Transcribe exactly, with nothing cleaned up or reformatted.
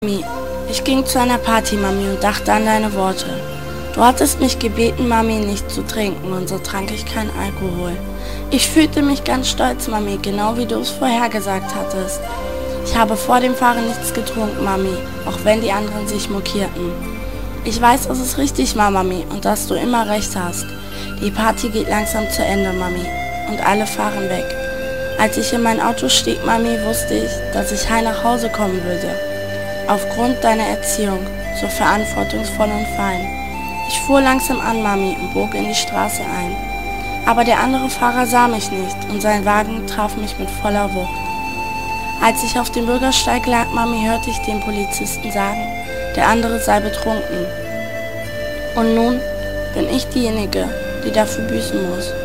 Mami, ich ging zu einer Party, Mami, und dachte an deine Worte. Du hattest mich gebeten, Mami, nicht zu trinken, und so trank ich keinen Alkohol. Ich fühlte mich ganz stolz, Mami, genau wie du es vorhergesagt hattest. Ich habe vor dem Fahren nichts getrunken, Mami, auch wenn die anderen sich mokierten. Ich weiß, dass es richtig war, Mami, und dass du immer recht hast. Die Party geht langsam zu Ende, Mami, und alle fahren weg. Als ich in mein Auto stieg, Mami, wusste ich, dass ich heil nach Hause kommen würde. Aufgrund deiner Erziehung, so verantwortungsvoll und fein. Ich fuhr langsam an, Mami, und bog in die Straße ein. Aber der andere Fahrer sah mich nicht und sein Wagen traf mich mit voller Wucht. Als ich auf dem Bürgersteig lag, Mami, hörte ich den Polizisten sagen, der andere sei betrunken. Und nun bin ich diejenige, die dafür büßen muss.